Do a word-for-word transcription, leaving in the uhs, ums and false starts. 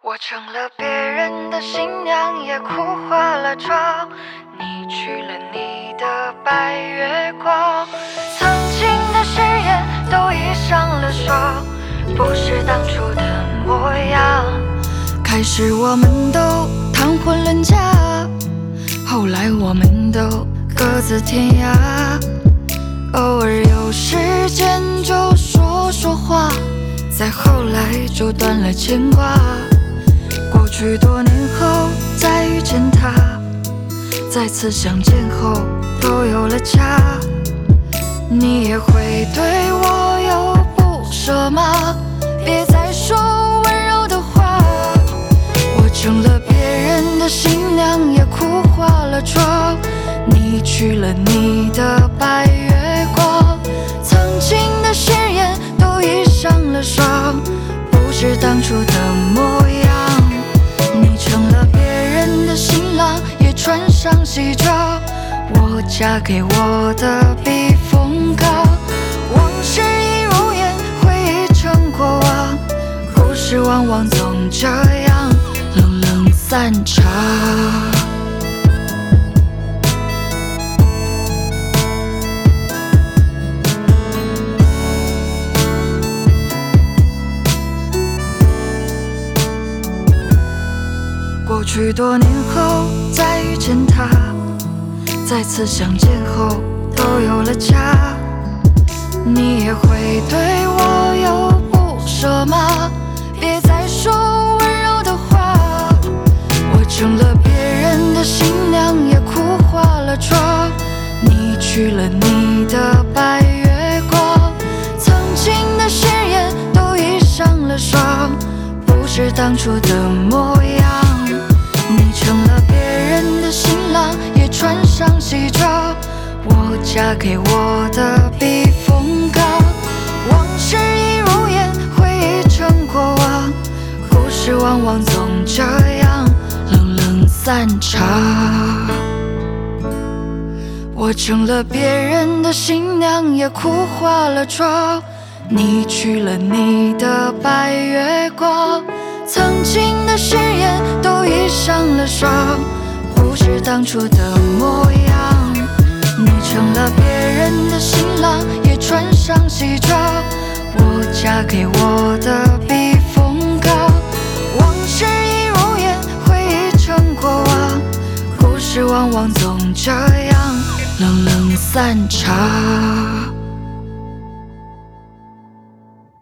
我成了别人的新娘，也哭花了妆。你去了你的白月光，曾经的誓言都已上了霜，不是当初的模样。开始我们都谈婚论嫁，后来我们都各自天涯。偶尔有时间就说说话，再后来就断了牵挂。过去多年后再遇见他，再次相见后都有了家。你也会对我有不舍吗？别再说温柔的话。我成了别人的新娘，也哭花了妆。你去了你的白月光，曾经的誓言都已上了霜，不是当初的模样。你成了别人的新郎，也穿上西装，我嫁给我的避风港。往事已如烟，回忆成过往，故事往往总这样冷冷散场。过去多年后再遇见他，再次相见后都有了家。你也会对我有不舍吗？别再说温柔的话。我成了别人的新娘，也哭花了妆。你去了你的白月光，曾经的誓言都已上了霜，不是当初的模样。你成了别人的新郎，也穿上西装，我嫁给我的避风港。往事已如烟，回忆成过往，故事往往总这样冷冷散场。我成了别人的新娘，也哭花了妆。你去了你的白月光，曾经的誓言都已上了霜，不是当初的模样。你成了别人的新郎，也穿上西装，我嫁给我的避风港。往事已如烟，回忆成过往，故事往往总这样冷冷散场。